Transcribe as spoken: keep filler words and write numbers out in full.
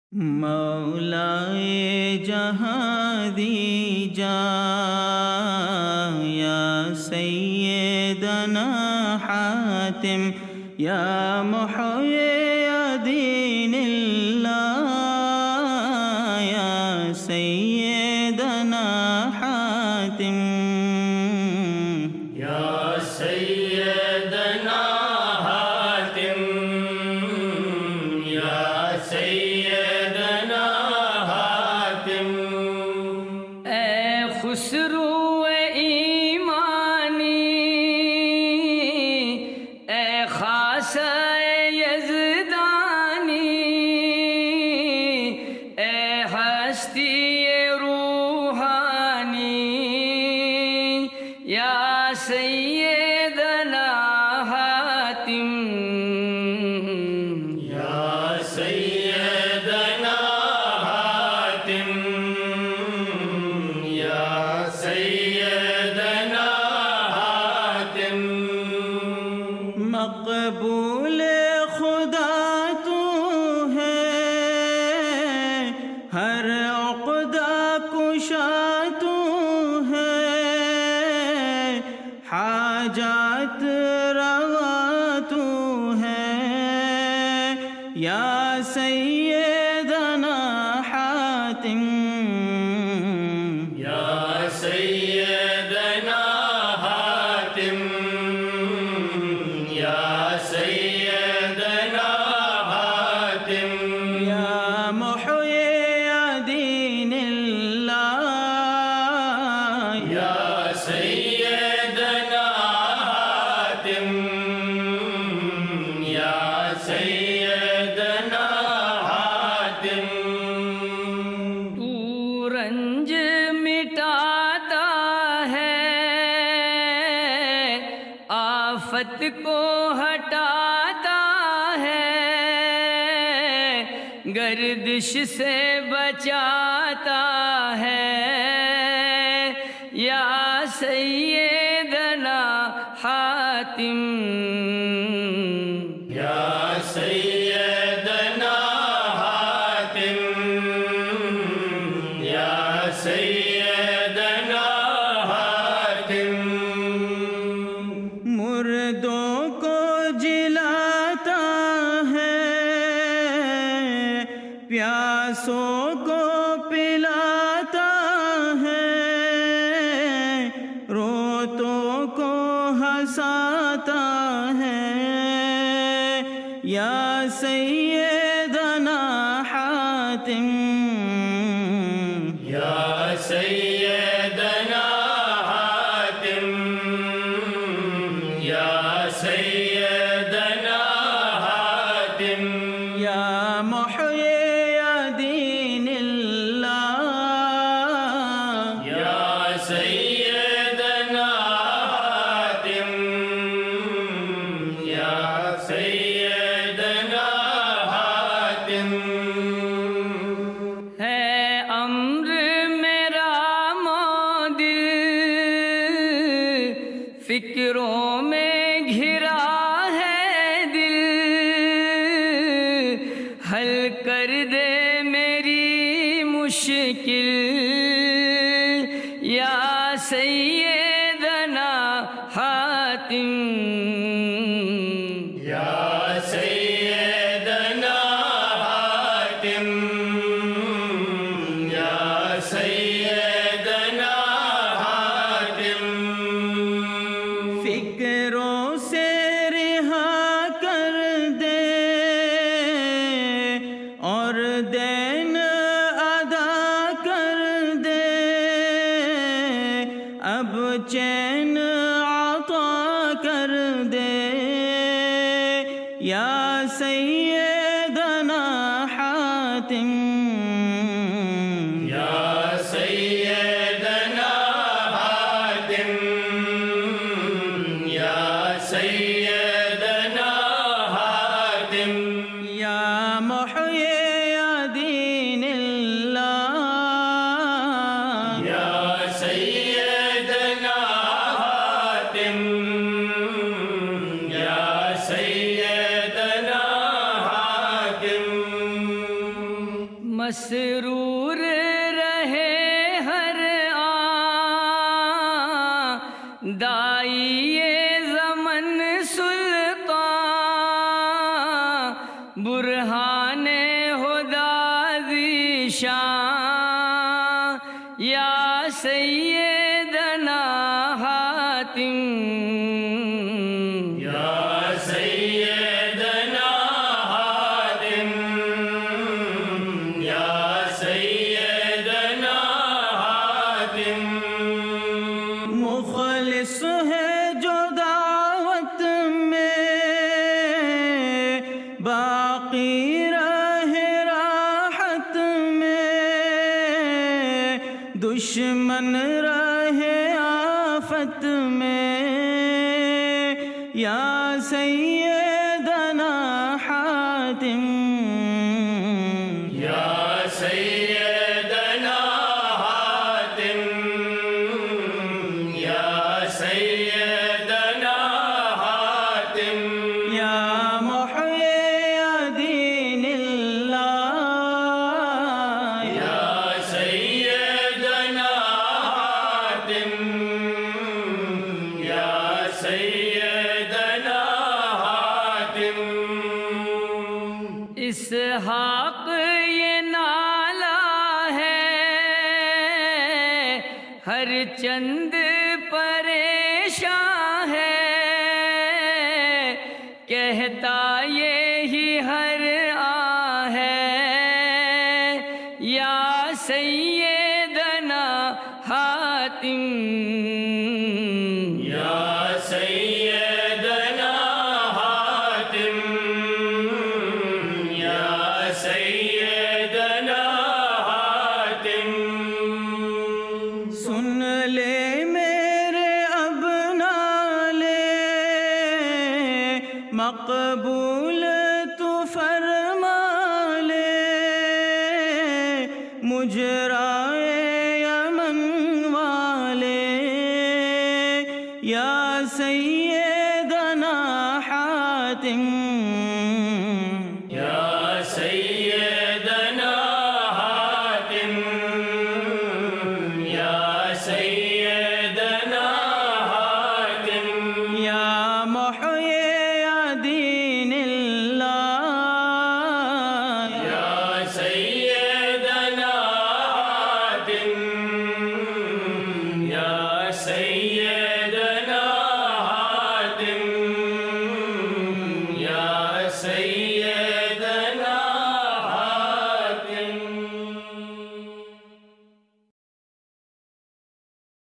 مولائے جہاں دی جا یا سیدنا حاتم یا محیی دین اللہ یا سیدنا حاتم یا سیدنا حاتم یا سیدنا حاتم اے خسرو ایمانی اے خاصہ یزدانی اے ہستی روحانی یا سیدنا حاتم یا سیدنا حاتم یا سیدنا حاتم مقبول خدا تو ہے ہر عقدہ کشا تو ہے حاجات روا تو ہے یا سیدنا حاتم یا سیدنا حاتم یا سیدنا حاتم یا محیی دین اللہ یا سیدنا حاتم یا سیدنا حاتم تو رنج مٹاتا ہے آفت کو ہٹاتا ہے گردش سے بچاتا ہے یا سیدنا حاتم یا سیدنا حاتم یا سیدنا حاتم مردوں کو جلاتا ہے پیاسوں کو پلاتا ہے روتوں کو ہنساتا ہے یا سیدنا حاتم یا سیدنا حاتم یا سیدنا حاتم یا محیی دین اللہ یا سیدنا حاتم یا سیدنا حاتم ہے امر میرا مودل فکروں میں گھرا ہے دل حل کر دے میری مشکل یا سیدنا حاتم یا سیدنا حاتم یا سیدنا حاتم فکروں سے رہا کر دے اور دین ادا کر دے اب چین عطا کر دے یا سیدنا حاتم یا سیدنا حاتم یا سیدنا حاتم یا محیی دین اللہ یا سیدنا حاتم یا سیدنا حاتم مسرور رہے ہر آن دائی زمن سلطان برہان خدا ذیشان یا سیدنا حاتم یا سیدنا حاتم یا سیدنا حاتم مخلص ہے جو دعوت میں باقی رہے راحت میں دشمن رہے آفت میں یا سیدنا حاتم یا سیدنا حاتم یا سیدنا حاتم یا محیی دین اللہ یا سیدنا حاتم یا سیدنا حاتم اسحاق یہ نالا ہے ہر چند پریشان ہے کہتا یہی ہر آن ہے یا سیدنا حاتم یا سیدنا حاتم یا سیدنا حاتم سن لے میرے اب نالے مقبول تو فرما لے مجھ